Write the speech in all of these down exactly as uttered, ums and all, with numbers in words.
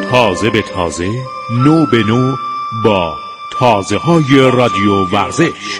تازه به تازه، نو به نو، با تازه های رادیو ورزش.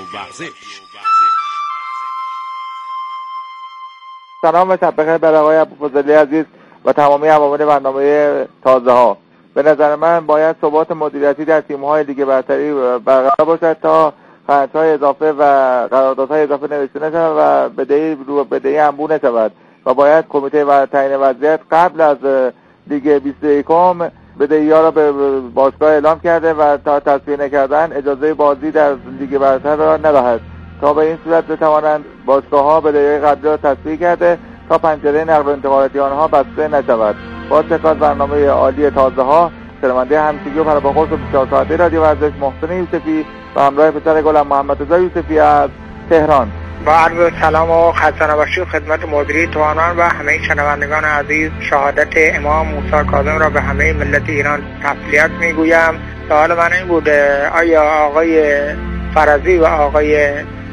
سلام و شب بخیر بر آقای ابوفضلی عزیز و تمامی عوامل برنامه تازه ها. به نظر من باید ثبات مدیریتی در تیم‌های لیگ برتری برقرار باشد تا خرج‌های اضافه و قراردادهای اضافه نوشته نشود و بدهی رو بدهی انبوه نشود و باید کمیته و تعیین وضعیت قبل از لیگ بیست و یک بدهی‌ها را به باشگاه اعلام کرده و تا تصفیه نکردن اجازه بازی در لیگ برتر را ندهد تا به این صورت بتوانند باشگاه‌ها بدهی‌های قبلی را تصفیه کرده تا پنجره نقل و انتقالاتی آنها بسته نشود. با سپاس برنامه عالی تازه ها، شنونده همچنین و پرباخوش و بیست و چهار ساعته رادیو ورزش محسن یوسفی و همراه پسر گلم محمد رضا یوسفی از تهران. با عرض سلام و خسته نباشید خدمت مدیری توانان و همه شنوندگان عزیز. شهادت امام موسی کاظم را به همه ملت ایران تسلیت میگویم. سوال من این بوده آیا آقای فرزی و آقای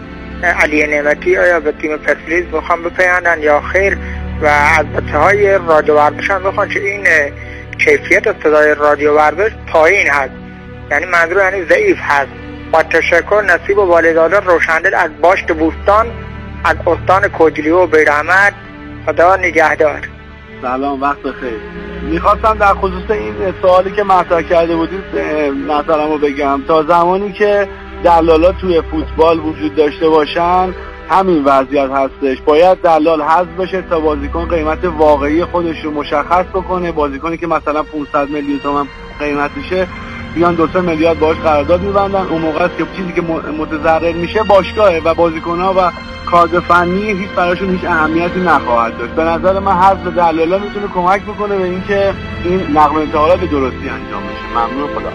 علی نعمتی آیا به تیم پرسپولیس میخوان بپیوندن یا خیر؟ و از بچه‌های رادیو ورزش هم میخوان که این کیفیت صدای رادیو ورزش پایین هست، یعنی منظور یعنی ضعیف هست. با تشکر. نصیب و والداده روشندل از باشت بوستان از استان کوجلی و بیرحمت. خدا نگهدار. سلام، وقت بخیر. میخواستم در خصوص این سوالی که مطرح کرده بودید نظرمو بگم. تا زمانی که دلالا توی فوتبال وجود داشته باشن همین وضعیت هستش. باید دلال حذف بشه تا بازیکن قیمت واقعی خودش رو مشخص بکنه. بازیکنی که مثلا پانصد میلیون تومان قیمتشه بیان دو سه میلیارد باهاش قرارداد می‌بندن. اون موقع است که چیزی که متضرر میشه باشگاهه و بازیکن‌ها و کادر فنی هیچ براشون هیچ اهمیتی نخواهد داشت. به نظر من حذف دلالا میتونه کمک بکنه به اینکه این نقل و انتقالات به درستی انجام بشه. ممنون. خدا.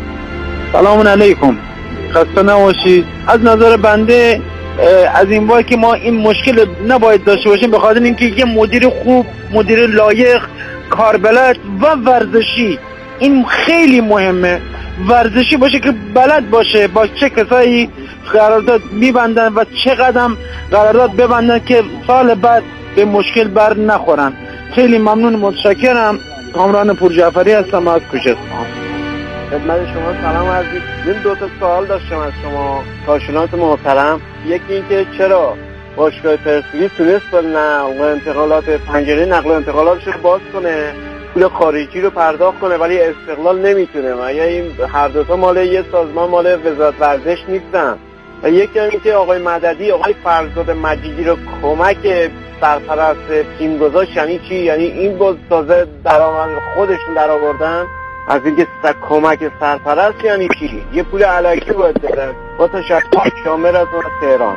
سلام علیکم. خسته نباشید. از نظر بنده از این بار که ما این مشکل نباید داشته باشیم، به خاطر اینکه یه مدیر خوب، مدیر لایق، کاربلد و ورزشی، این خیلی مهمه. ورزشی باشه که بلد باشه با چه کسایی قرارداد میبندن و چه قدم قرارداد ببندن که سال بعد به مشکل بر نخورن. خیلی ممنون، متشکرم. کامران پورجعفری هستم از کوچه اصفهان. خدمت شما سلام عزیز. من دو تا سوال داشتم از شما کارشناس محترم. یکی اینکه چرا باشگاه پرسپولیس تونست با نقل و انتقالات پنجره نقل و انتقالاتش رو باز کنه، پول خارجی رو پرداخت کنه، ولی استقلال نمیتونه؟ و یا این هر دو تا مال یه سازمان، مال وزارت ورزش نیستن؟ و یکی اینکه آقای مددی آقای فرزاد مجیدی رو کمک سرپرست تیم گذاشت، یعنی چی؟ یعنی این باز تازه درآمد خودشون درآوردن از اینکه کمک سرپرست یعنی چی؟ یه پول علکی باید بدن. با تشکر. شامل از تهران.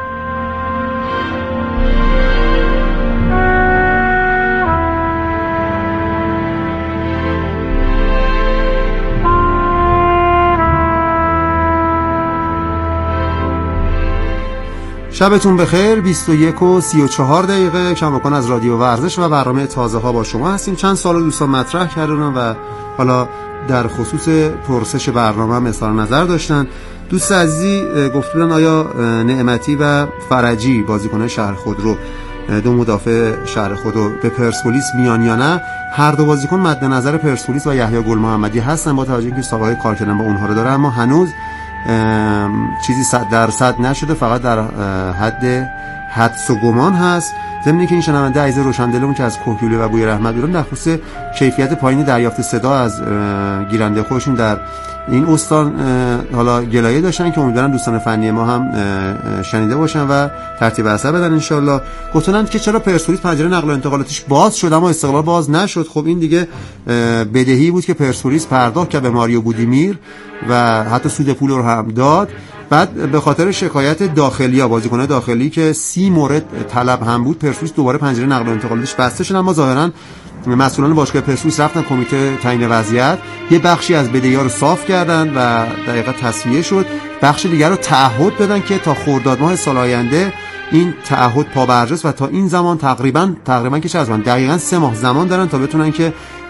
شبتون بخیر. بیست و یک و سی و چهار دقیقه کماکان از رادیو ورزش و برنامه تازه ها با شما هستیم. چند سال دوستان مطرح کردن و حالا در خصوص پرسش برنامه هم اظهار نظر داشتن. دوست عزیزی گفت بودن آیا نعمتی و فرجی بازیکن شهر خودرو، دو مدافع شهر خودرو، به پرسپولیس میان یا نه؟ هر دو بازیکن مد نظر پرسپولیس و یحیی گل محمدی هستن با توجه اینکه سابقه کار کردن با اونها رو داره، اما هنوز چیزی صد درصد نشده، فقط در حد حدس و گمان هست. ضمن که این شنونده عزیز روشندلمون که از کوهگیلویه و بوی رحمت بودن در خصوص کیفیت پایین دریافت صدا از گیرنده خودشون در این استان حالا گلایه داشتن که امیدوارم دوستان فنی ما هم شنیده باشن و ترتیب اثر بدن ان شاء الله. گفتن که چرا پرسپولیس پنجره نقل و انتقالاتش باز شد اما استقلال باز نشد؟ خب این دیگه بدهی بود که پرسپولیس پرداخت کرد به ماریو بودیمیر و حتی سود پول رو هم داد. بعد به خاطر شکایت داخلی ها، بازیکن‌های داخلی که سی مورد طلب هم بود، پرسپولیس دوباره پنجره نقل و انتقالاتش بسته شد. اما ظاهراً مسئولان باشگاه پرسپولیس رفتن کمیته تعیین وضعیت، یه بخشی از بدهی‌ها رو صاف کردن و دقیقاً تصفیه شد، بخش دیگر رو تعهد دادن که تا خرداد ماه سال آینده این تعهد پابرجاست و تا این زمان تقریبا تقریبا که چه از من دقیقاً سه ماه زمان دارن تا بتونن که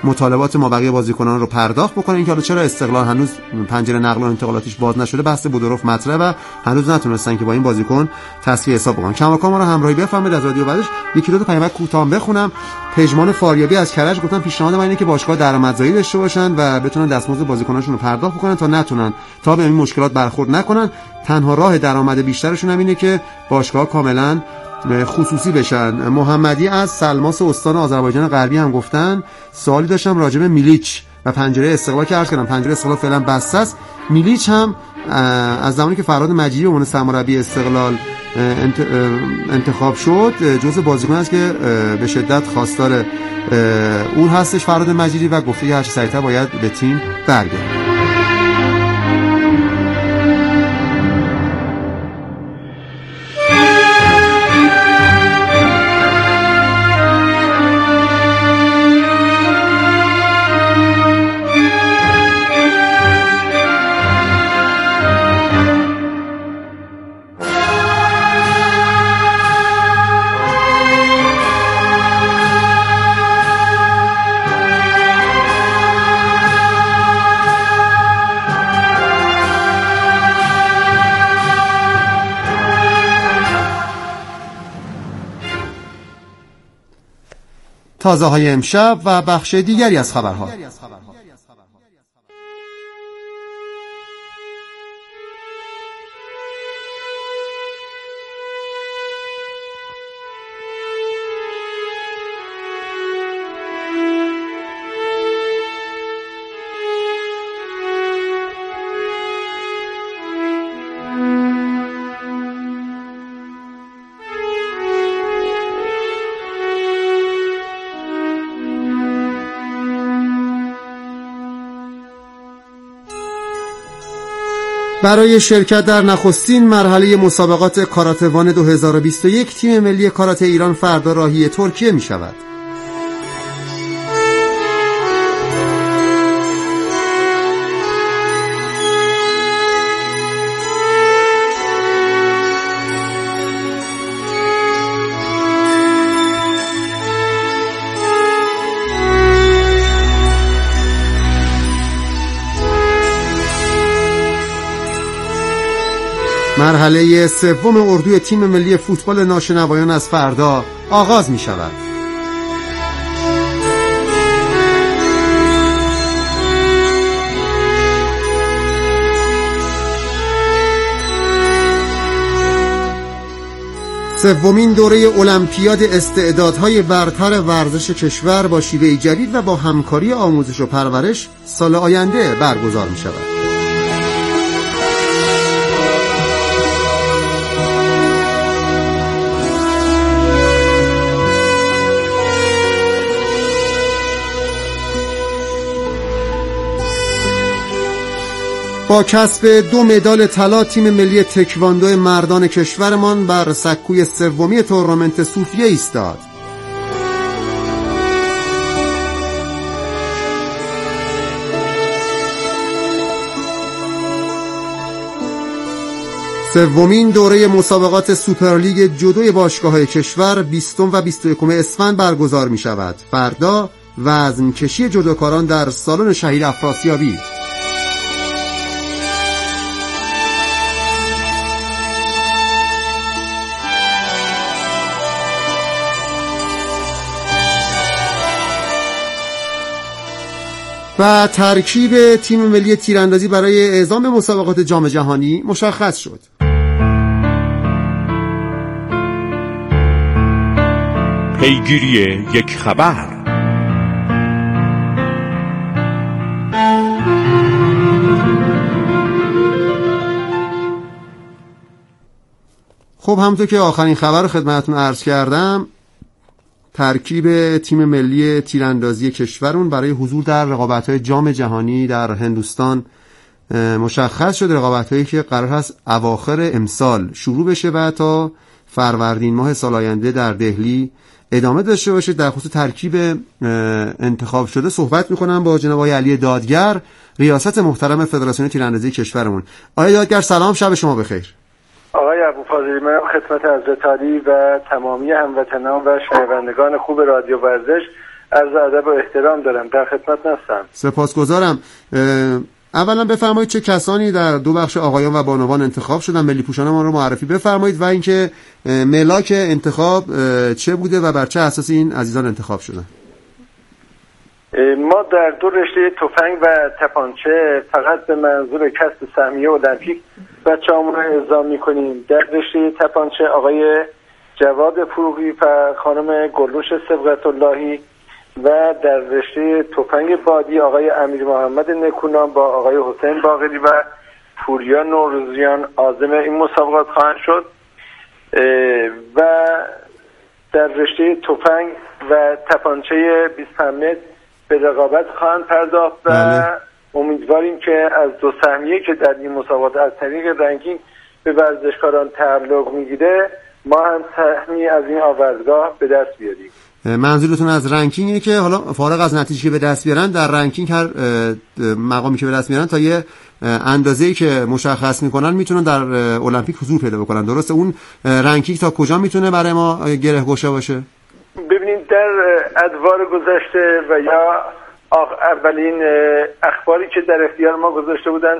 مطالبات مابقی بازیکنان رو پرداخت بکنه. اینکه حالا چرا استقلال هنوز پنجره نقل و انتقالاتش باز نشده بحث بودروف مطرحه و هنوز نتونستن که با این بازیکن تصفیه حساب بکنن. کماکان ما رو همراهی بفرمایید از رادیو ورزش. یکی دو تا پیام کوتاه بخونم. پژمان فاریابی از کرج گفتن پیشنهاد من اینه که باشگاه درآمدزایی داشته باشن و بتونن دستمزد بازیکناشون رو پرداخت بکنن تا نتونن تا به این مشکلات برخورد نکنن. تنها راه درآمد بیشترشون هم اینه که باشگاه کاملا خصوصی بشن. محمدی از سلماس استان آذربایجان غربی هم گفتن سوالی داشتم راجع به میلیچ و پنجره استقلال که عرض کردم پنجره استقلال فعلا بسته است. میلیچ هم از زمانی که فرهاد مجیدی به عنوان سرمربی استقلال انتخاب شد جزء بازیکن است که به شدت خواستار اون هستش فرهاد مجیدی و گفته که هر چه سریعتر باید به تیم برگرده. تازه های امشب و بخش دیگری از خبرها. برای شرکت در نخستین مرحله مسابقات کاراته وان دو هزار و بیست و یک تیم ملی کاراته ایران فردا راهی ترکیه می شود. مرحله سوم اردوی تیم ملی فوتبال ناشنوایان از فردا آغاز می شود. سومین دوره المپیاد استعدادهای برتر ورزش کشور با شیوه جدید و با همکاری آموزش و پرورش سال آینده برگزار می شود. با کسب دو مدال طلا تیم ملی تکواندو مردان کشورمان بر سکوی سومی تورنمنت صوفیه ایستاد. سومین دوره مسابقات سوپرلیگ جودوی باشگاه‌های کشور بیستم و بیست و یکم اسفند برگزار می شود. فردا وزن کشی جودوکاران در سالن شهید افراسیابی. و ترکیب تیم ملی تیراندازی برای اعزام مسابقات جام جهانی مشخص شد. پیگیری یک خبر. خب همونطور که آخرین خبر رو خدمتتون عرض کردم ترکیب تیم ملی تیراندازی کشورون برای حضور در رقابت‌های جام جهانی در هندوستان مشخص شد. رقابت‌هایی که قرار هست اواخر امسال شروع بشه و تا فروردین ماه سال آینده در دهلی ادامه داشته باشه. در خصوص ترکیب انتخاب شده صحبت می‌کنم با جناب آقای علی دادگر، ریاست محترم فدراسیون تیراندازی کشورمون. آقای دادگر سلام، شب شما بخیر. آقای ابوفاضلی، من خدمت حضرت عالی و تمامی هموطنان و شنوندگان خوب رادیو ورزش عرض ادب و احترام دارم. در خدمت هستم. سپاسگزارم. اولا بفرمایید چه کسانی در دو بخش آقایان و بانوان انتخاب شدن؟ ملی پوشان ما رو معرفی بفرمایید و اینکه ملاک انتخاب چه بوده و بر چه اساسی این عزیزان انتخاب شدن؟ ما در دو رشته تفنگ و تپانچه فقط به منظور کسب سهمیه المپیک بچه‌هامون رو اعزام می‌کنیم. در رشته تپانچه آقای جواد فروغی و خانم گلروش صبغت اللهی و در رشته تفنگ بادی آقای امیر محمد نکونام با آقای حسین باقری و پوریا نوروزیان عازم این مسابقات خواهند شد. و در رشته تفنگ و تپانچه بیست و پنج متر به رقابت خواهند پرداخت و بله. امیدواریم که از دو سهمیه که در این مسابقات از طریق رنکینگ به ورزشکاران تعلق میگیره ما هم سهمی از این آوردگاه به دست بیاریم. منظورتون از رنکینگ اینه که حالا فارغ از نتیجه که به دست بیارن در رنکینگ هر مقامی که به دست میارن تا یه اندازه‌ای که مشخص میکنن میتونن در المپیک حضور پیدا بکنن، درسته؟ اون رنکینگ تا کجا میتونه برای ما گره گوشه باشه؟ ببینید در ادوار گذشته و یا اولین اخباری که در اختیار ما گذاشته بودن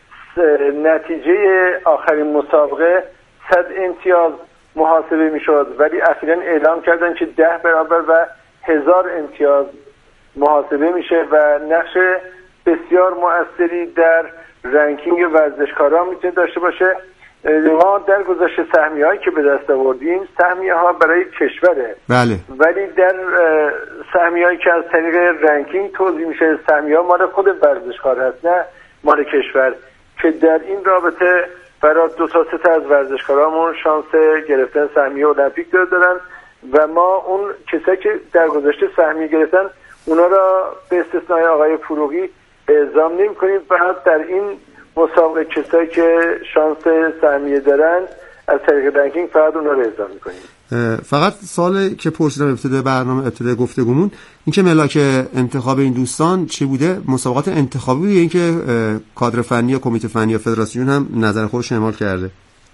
نتیجه آخرین مسابقه صد امتیاز محاسبه میشد، ولی اخیراً اعلام کردن که ده برابر و هزار امتیاز محاسبه میشه و نقش بسیار مؤثری در رنکینگ ورزشکاران میتونه داشته باشه. ما در گذشته سهمیه هایی که به دست آوردیم سهمیه ها برای کشوره، بله. ولی در سهمیه هایی که از طریق رنکینگ توزیع میشه سهمیه ها مال خود ورزشکار هست نه مال کشور، که در این رابطه برای دو تا سه تا از ورزشکارامون شانس گرفتن سهمیه المپیک دارن و ما اون کسایی که در گذشته سهمیه گرفتن اونا را به استثنای آقای فروغی اعزام نمی‌کنیم، فقط در این مسابقه کسایی که شانس سهمیه دارن از طریق رنکینگ فقط اونا رو اعزام می‌کنیم. فقط سوالی که پرسیدم ابتدای برنامه ابتدای گفتگومون این که ملاک انتخاب این دوستان چی بوده؟ مسابقات انتخابی بوده؟ این که کادر فنی یا کمیته فنی یا فدراسیون هم نظر خودش اعمال کرده؟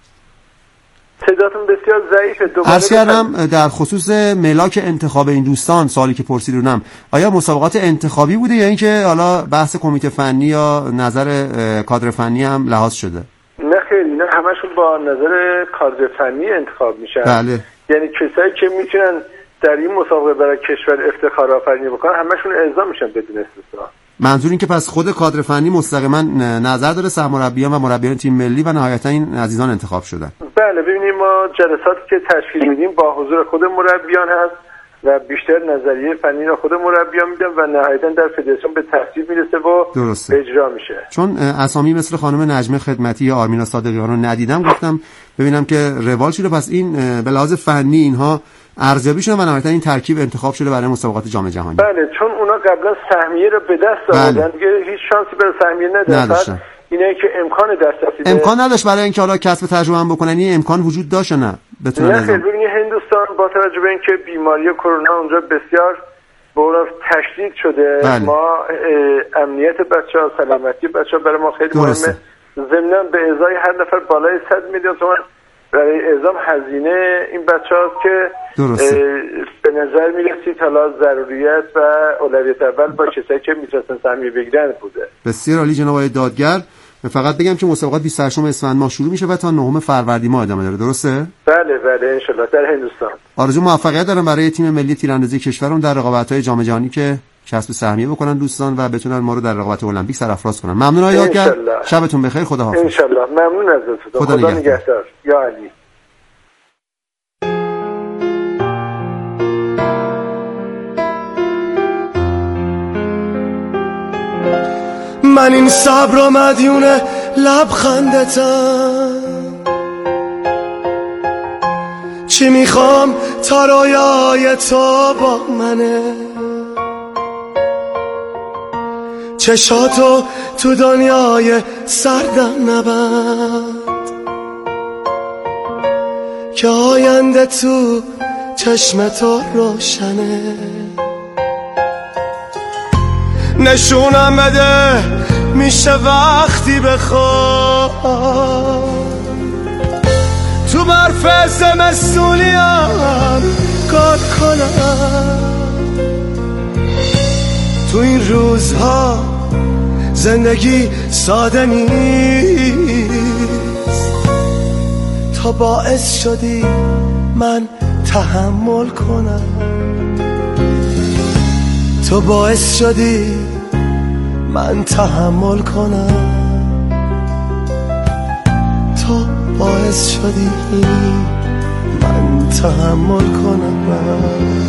صداتون بسیار ضعیفه. عرض کردم در خصوص ملاک انتخاب این دوستان سوالی که پرسیدم آیا مسابقات انتخابی بوده یا اینکه حالا بحث کمیته فنی یا نظر کادر فنی هم لحاظ شده؟ نه خیلی، نه همشون با نظر کادر فنی انتخاب میشن. بله. یعنی کسایی که میتونن در این مسابقه برای کشور افتخار آفرینی بکنن همشون اعزام میشن بدون استثنا. منظور این که پس خود کادر فنی مستقیما نظر داره، سرمربیان و مربیان تیم ملی و نهایتا این عزیزان انتخاب شدن. بله ببینیم ما جلساتی که تشکیل میدیم با حضور خود مربیان هست و بیشتر نظریه فنی را خود مربیان میدن و نهایتا در فدراسیون به تصویب میرسه و درسته. اجرا میشه. چون اسامی مثل خانم نجمه خدمتی یا آرمینا صادقیان رو ندیدم گفتم ببینم که روال شده، پس این به لحاظ فنی اینها ارزیابی شده و نهایتا این ترکیب انتخاب شده برای مسابقات جام جهانی. بله چون اونا قبلا سهمیه رو به دست آوردن دیگه هیچ شانسی برای سهمیه نداشتن. اینه که امکان دسترسی امکان نداشت برای اینکه حالا کسب تجربه هم بکنن، این امکان وجود داشت نه؟ بتونه نه خیلی. ببینید هندوستان با توجه به اینکه بیماری کرونا اونجا بسیار به اون تشدید شده بله. ما امنیت بچه‌ها سلامتی بچه‌ها برای ما خیلی مهمه. ضمن به ازای هر نفر بالای صد میلیون تومان برای اعزام هزینه این بچه‌هاست که به نظر میرسید حالا ضروریت و اولویت اول با کسایی که میتونستن سهمیه بگیرن بوده. بسیار عالی جناب آقای دادگر. فقط بگم که مسابقات بیست و هشتم اسفند ماه شروع میشه و تا نهم فروردین ماه ادامه داره، درسته؟ بله بله ان شاء الله در هندوستان. آرزو موفقیت دارم برای تیم ملی تیراندازی کشورمون در رقابت‌های جام جهانی که کسب سهمیه بکنن دوستان و بتونن ما رو در رقابت المپیک سرافراز کنن. ممنون آقای دادگر. شبتون بخیر. خدا حافظ. ان شاء الله. ممنون ازتون. خدا, خدا نگهدار. یا علی. من این صبر و مدیونه لبخندتم، چی میخوام تا رویای تو با منه، چشاتو تو دنیای سردم نبند که آینده تو چشم تو روشنه، نشونم بده میشه وقتی بخوام تو برف زمستونیم کار کنم، تو این روزها زندگی ساده نیست. تا باعث شدی من تحمل کنم، تو باعث شدی من تحمل کنم، تو باعث شدی من تحمل کنم.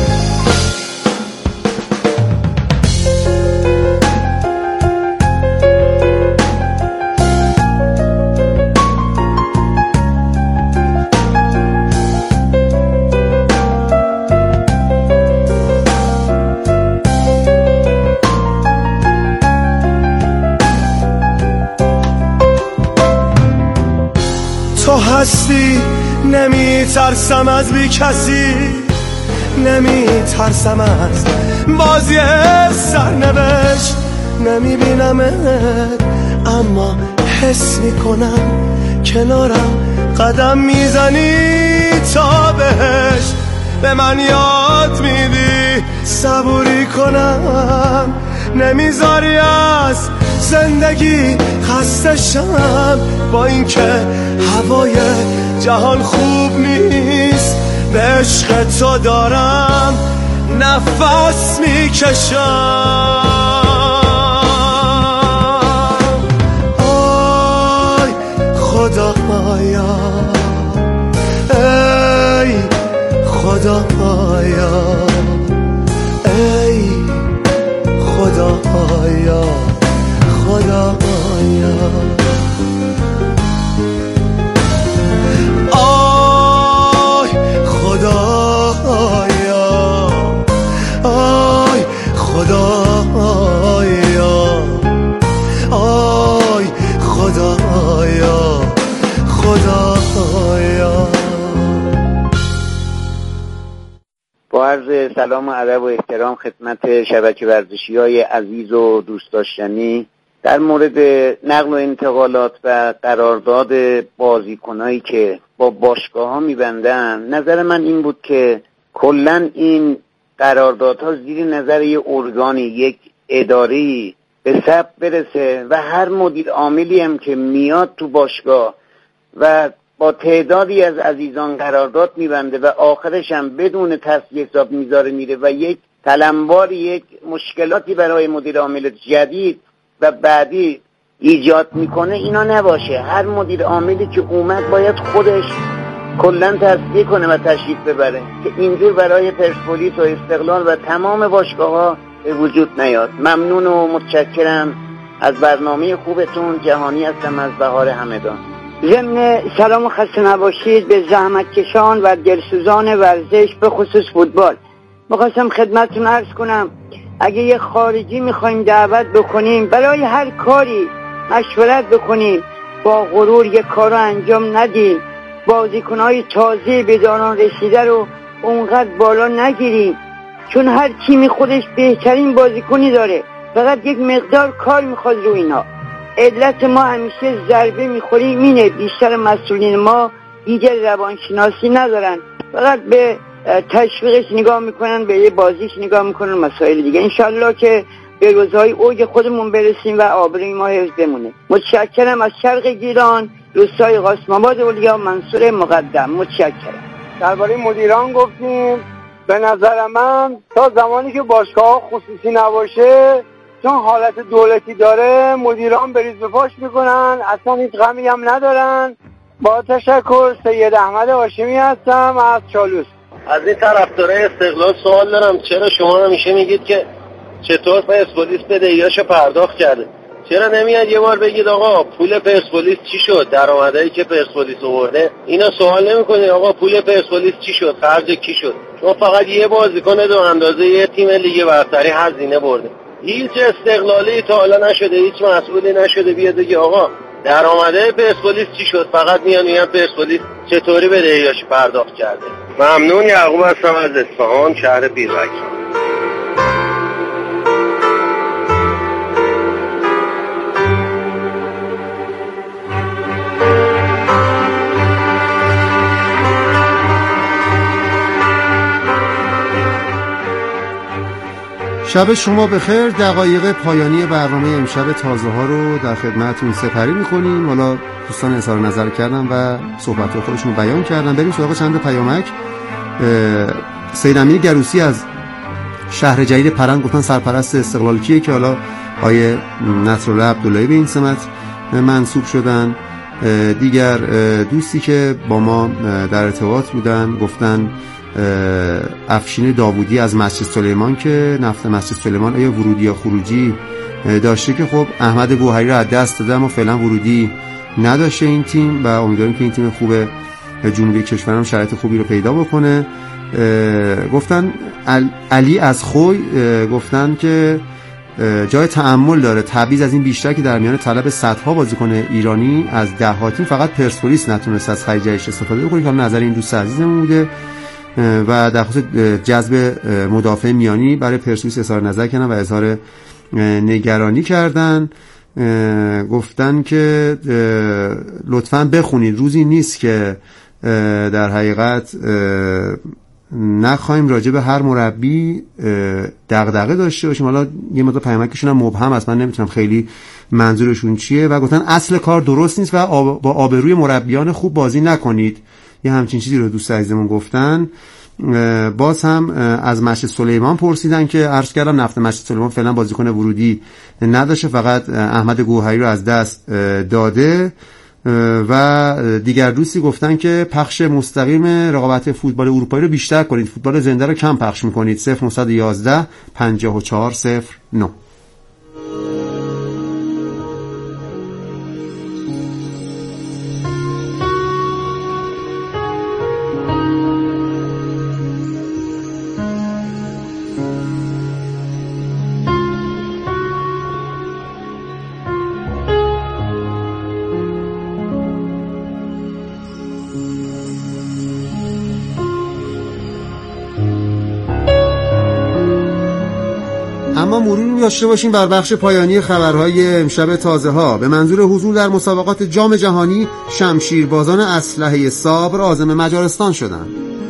تو هستی نمی ترسم از بی کسی، نمی ترسم از بازی سرنوشت، نمی بینمت اما حس می کنم کنارم قدم میزنی تا بهش. به من یاد میدی صبوری کنم، نمیذاری از زندگی خسته شم. با اینکه هوای جهان خوب نیست، به عشق تو دارم نفس میکشم. آی خدایا، ای خدایا، ای خدایا، خدایا. آی خدایا، آی خدایا، آی خدایا، خدایا. با عرض سلام و ادب و احترام خدمت شبکه ورزشی‌های عزیز و دوست داشتنی، در مورد نقل و انتقالات و قرارداد بازیکنایی که با باشگاه‌ها می‌بندن، نظر من این بود که کلاً این قراردادها زیر نظر یک ارگانی، یک اداره‌ای به ثبت برسه و هر مدیر عاملی هم که میاد تو باشگاه و با تعدادی از عزیزان قرارداد می‌بنده و آخرش هم بدون تصفیه حساب میذاره میره و یک تلمبار، یک مشکلاتی برای مدیر عامل جدید و بعدی ایجاد میکنه، اینا نباشه. هر مدیر عاملی که اومد باید خودش کلن تصفیه کنه و تشریف ببره که اینجور برای پرسپولیس و استقلال و تمام باشگاه‌ها به وجود نیاد. ممنون و متشکرم از برنامه خوبتون. جهانی هستم از بهار همدان. ضمن سلام و خسته نباشید به زحمتکشان و دلسوزان ورزش به خصوص فوتبال. میخواستم خدمتتون عرض کنم اگه یه خارجی میخوایم دعوت بکنیم برای هر کاری مشورت بکنیم، با غرور یه کار رو انجام ندیم، بازیکنهای تازه به دانان رسیده رو اونقدر بالا نگیریم، چون هر تیمی خودش بهترین بازیکنی داره، فقط یک مقدار کار میخواد رو اینا. علت ما همیشه ضربه میخوریم اینه، بیشتر مسئولین ما دیگه روانشناسی ندارن، فقط به تشویقش نگاه میکنن، به یه بازیش نگاه میکنن، مسائل دیگه. انشالله که به روزهای اوج خودمون برسیم و آبروی ما حفظ بمونه. متشکرم. از شرق گیلان، روستای قاسم آباد اولیا، منصور مقدم. متشکرم. درباره مدیران گفتیم، به نظر من تا زمانی که باشگاه خصوصی نباشه، چون حالت دولتی داره، مدیران بریز به پاش میکنن، اصلا هیچ غمی هم ندارن. با تشکر. سید احمد هاشمی هستم از چالوس. از این طرفدارای استقلال سوال دارم، چرا شما همیشه میگید که چطور پرسپولیس بدهیاشو پرداخت کرده؟ چرا نمیاد یه بار بگید آقا پول پرسپولیس چی شد، درآمدایی که پرسپولیس آورده؟ اینا سوال نمیکنید آقا پول پرسپولیس چی شد، خرج کی شد؟ چون فقط یه بازیکن دو اندازه یه تیم لیگ برتری هزینه برده. هیچ استقلالی تا حالا نشده، هیچ مسئولی نشده بیاد بگه آقا درآمده پرسپولیس چی شد. فقط میان میگن پرسپولیس چطوری بدهیاشو پرداخت کرده. ممنون. یعقوب هستم از اصفهان، شهر بیرک. شب شما بخیر. دقایق پایانی برنامه امشب تازه ها رو در خدمتتون سپری می‌کنیم. حالا دوستان اظهار نظر کردن و صحبت خودشون رو بیان کردن. بریم سراغ چند پیامک. سید امیر گروسی از شهر جدید پرند گفتن سرپرست استقلال کیه، که حالا آیه نصرالله عبداللهی به این سمت منصوب شدن. دیگر دوستی که با ما در ارتباط بودن گفتن افشین داوودی از مسجد سلیمان که نفت مسجد سلیمان آیا ورودی یا خروجی داشته، که خب احمد گوهری رو از دست داده اما فعلا ورودی نداشته این تیم و امیدواریم که این تیم خوب جنوبی کشور هم شرایط خوبی رو پیدا بکنه. گفتن علی از خوی گفتن که جای تأمل داره تبعیض از این بیشتر که در میان طلب صدها بازیکن ایرانی از دهاتی فقط پرسپولیس نتونست از خریدش استفاده بکنه، که نظر این دوست عزیزمون بوده و در خصوص جذب مدافع میانی برای پرسپولیس اظهار نظر کردن و اظهار نگرانی کردن. گفتن که لطفاً بخونید، روزی نیست که در حقیقت نخواهیم راجع به هر مربی دغدغه داشته باشیم. حالا یه مقدار پیامکشون هم مبهم است، من نمیتونم خیلی منظورشون چیه. و گفتن اصل کار درست نیست و آب با آبروی مربیان خوب بازی نکنید. یه همچین چیزی رو دوست عزیزمون گفتن. باز هم از مسجد سلیمان پرسیدن که عرض کردم نفت مسجد سلیمان فعلا بازیکن ورودی نداشته، فقط احمد گوهری رو از دست داده. و دیگر دوستی گفتن که پخش مستقیم رقابت فوتبال اروپایی رو بیشتر کنید، فوتبال زنده رو کم پخش میکنید. صفر نهصد و یازده پنجاه و چهار صفر نه. اما مروری داشته باشیم بر بخش پایانی خبرهای امشب تازه ها. به منظور حضور در مسابقات جام جهانی شمشیربازان اسلحه صبر عازم مجارستان شدند.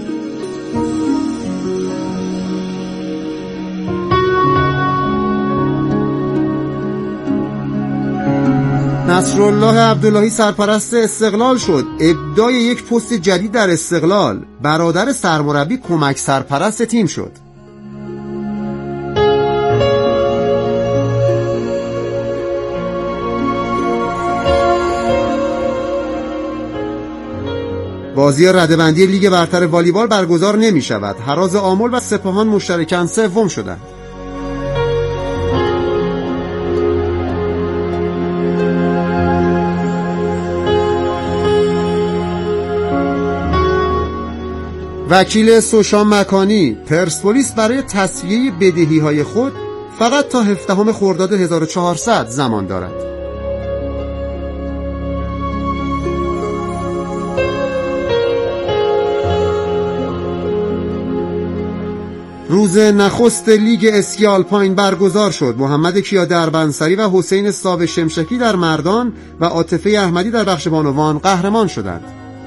نصرالله عبداللهی سرپرست استقلال شد. ابداع یک پست جدید در استقلال. برادر سرمربی کمک سرپرست تیم شد. بازی رده‌بندی لیگ برتر والیبال برگزار نمی شود. هراز آمل و سپاهان مشترکاً سوم شدند. وکیل سوشان مکانی: پرسپولیس برای تسویه بدهی‌های خود فقط تا هفدهم خرداد هزار و چهارصد زمان دارد. روز نخست لیگ اسکی آلپاین برگزار شد. محمد کیا دربنسری و حسین ساو شمشکی در مردان و عاطفه احمدی در بخش بانوان قهرمان شدند.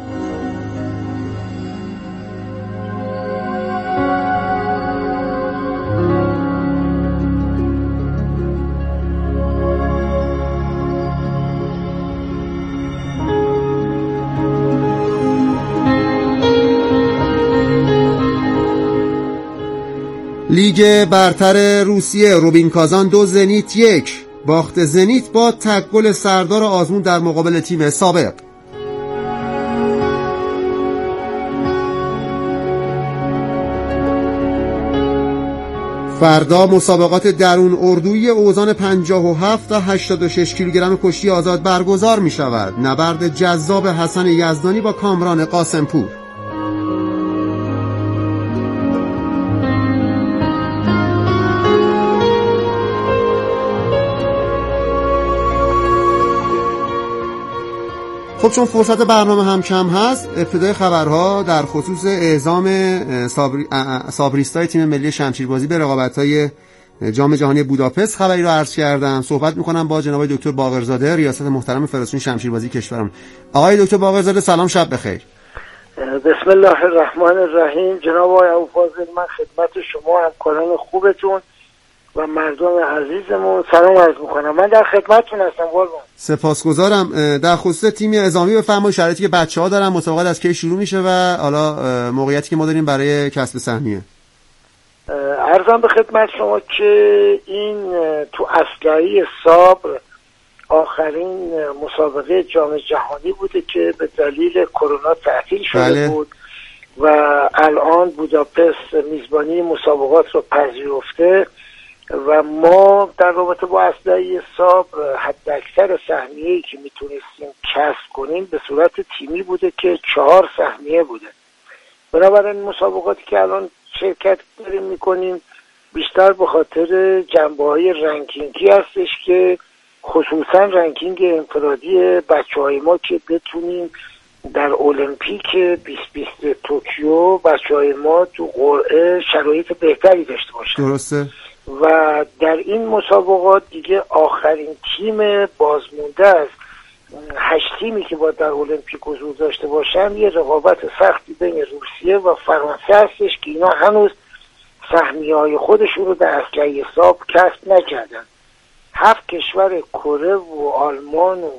لیگ برتر روسیه روبین کازان دو زنیت یک. باخت زنیت با تک گل سردار آزمون در مقابل تیم سابق. فردا مسابقات درون اردویی اوزان پنجاه و هفت تا هشتاد و شش کیلوگرم کشتی آزاد برگزار می شود. نبرد جذاب حسن یزدانی با کامران قاسمپور. خب چون فرصت برنامه هم کم هست، ابتدای خبرها در خصوص اعزام صابری... صابریستای تیم ملی شمشیربازی به رقابت‌های جام جهانی بوداپست خبری رو عرض کردم. صحبت می‌کنم با جناب دکتر باقرزاده، ریاست محترم فدراسیون شمشیربازی کشورم. آقای دکتر باقرزاده سلام، شب بخیر. بسم الله الرحمن الرحیم. جناب آقای ابوفاضل، من خدمت شما همکاران خوبتون و مردم عزیزمون سلام عرض میکنم. من در خدمتتون هستم قربان. سپاسگزارم. در خصوص تیم اعزامی بفرمایید شرایطی که بچه‌ها دارن، مسابقات از کی شروع میشه و حالا موقعیتی که ما داریم برای کسب سهمیه. عرضم به خدمت شما که این تو اسلحه صبر آخرین مسابقه جام جهانی بوده که به دلیل کرونا تعطیل شده بله. بود و الان بوداپست میزبانی مسابقات رو پذیرفته و ما در رابطه با اسلحه صبر حداکثر سهمیه‌ای که میتونستیم کسب کنیم به صورت تیمی بوده که چهار سهمیه بوده. بنابراین مسابقاتی که الان شرکت داریم میکنیم بیشتر به خاطر جنبه‌های رنکینگی هستش که خصوصا رنکینگ انفرادی بچه‌های ما که بتونیم در المپیک بیست بیست توکیو بچه‌های ما تو قرعه شرایط بهتری داشته باشن. درسته. و در این مسابقات دیگه آخرین تیم بازمونده از هشت تیمی که باید در المپیک حضور داشته باشن یه رقابت سختی بین روسیه و فرانسه هستش که اینا هنوز سهمیه‌های خودشون رو در اسلحه صاف کسب نکردن. هفت کشور کره و آلمان و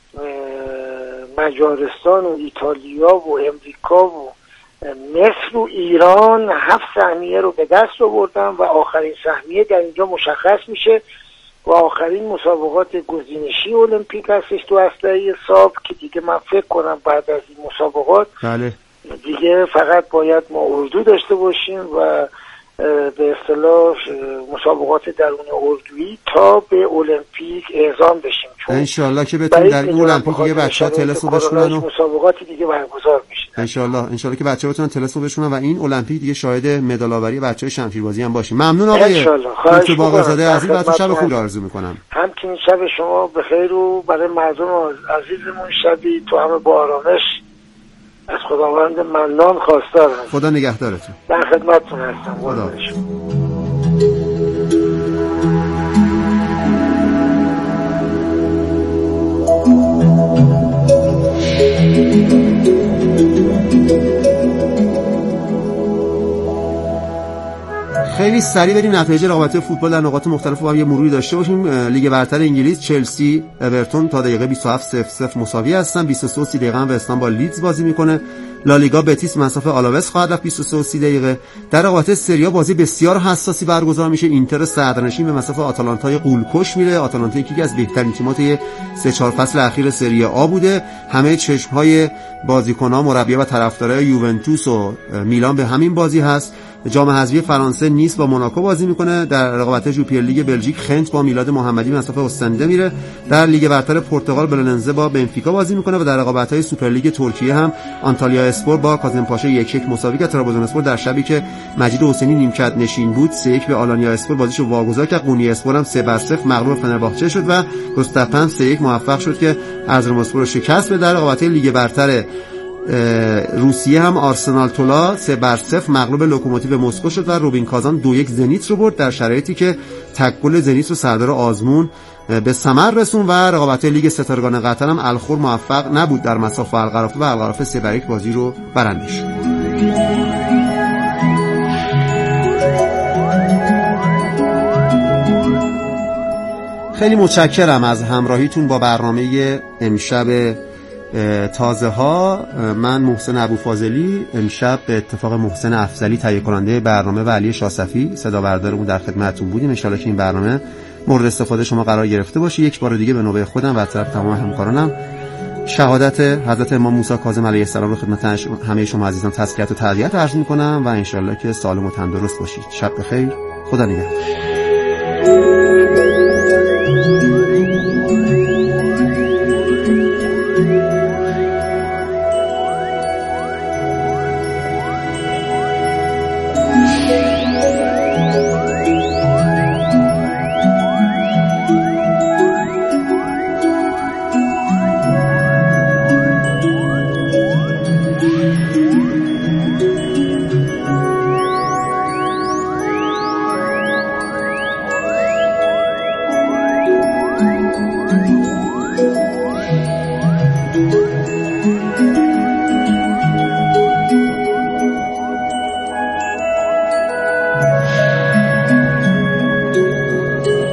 مجارستان و ایتالیا و امریکا و مصر و ایران هفت سهمیه رو به دست آوردن و آخرین سهمیه در اینجا مشخص میشه و آخرین مسابقات گزینشی المپیک هستش تو اسلحه صاف که دیگه من فکر کنم بعد از این مسابقات بله. دیگه فقط باید ما اردو داشته باشیم و به اصطلاح مسابقات درون اردویی تا به المپیک اعزام بشیم. چون انشالله که بتونیم در این المپیک دیگه بچه‌ها طلسم بشکنن و مسابقاتی دیگه برگزار میشه. انشالله انشالله که بچه‌ها بتونن طلسم بشکنن و این المپیک دیگه شاهد مدال آوری بچه‌های شمشیربازی هم باشیم. ممنون آقای دکتر باقرزاده عزیز، براتون شب خوبی آرزو می‌کنم. همچنین شب شما بخیر و برای مردم عزیزمون شبی تو همه با آرامش از خداوند منان خواستارم. خدا نگهدارتون. در خدمتتون هستم. خدا. خیلی سریع بریم نتایج رقابت‌های فوتبال در نقاط مختلف با هم یه مروری داشته باشیم. لیگ برتر انگلیس چلسی اورتون تا دقیقه بیست و هفت صفر صفر مساوی هستن. بیست و سه و سی دقیقه هم وستهم با لیدز بازی میکنه. لالیگا بتیس مسافه آلاوس خواهد رفت بیست و سه و سی دقیقه. در رقابت سری آ بازی بسیار حساسی برگزار میشه. اینتر صدرنشین به مسافه آتالانتای غول‌کش میره. آتالانتا یکی از بهترین تیم‌های سه چهار فصل اخیر سری آ بوده. همه چشم‌های بازیکن‌ها، مربی‌ها و طرفدارای یوونتوس و میلان به همین بازی هست. جام حذفی فرانسه نیس با موناکو بازی میکنه. در رقابت ژوپیر لیگ بلژیک خنت با میلاد محمدی مسافه استنده میره. در لیگ برتر پرتغال بلنزه با بنفیکا بازی میکنه و در رقابت‌های سوپر لیگ ترکیه هم آنتالیا اسپور با کازمپاشا یک یک مساوی کرد. ترابزونسپور در شبی که مجید حسینی نیمکت نشین بود سه یک به آلانیا اسپور بازیشو واگذار کرد. قونیه اسپور هم سه بر صفر مغلوب فنرباغچه شد و رستاپن سه یک موفق شد که اrzurumspor رو شکست بده. در رقابت‌های لیگ برتر روسیه هم آرسنال تولا سه بر صفر مغلوب لوکوموتیو مسکو شد و روبین کازان دو یک زنیت رو برد در شرایطی که تک گل زنیت رو سردار آزمون به ثمر رسون. و رقابت لیگ ستارگان قطر هم الخور موفق نبود در مساف القرافه و القرافه سه بر یک بازی رو برنده شد. خیلی متشکرم از همراهیتون با برنامه امشب تازه ها. من محسن ابوفاضلی، امشب به اتفاق محسن افضلی تهیه کننده برنامه و علی شاصفی صدا بردارمون در خدمتتون بودیم. ان شاءالله که این برنامه مورد استفاده شما قرار گرفته باشه. یک بار دیگه به نوبه خودم و طرف تمام همکارانم شهادت حضرت امام موسی کاظم علیه السلام رو خدمت همه شما عزیزان تزکیت و تعزیت عرض می‌کنم و ان شاءالله که سالم و تندرست باشید. شب بخیر. خدا نگهدار.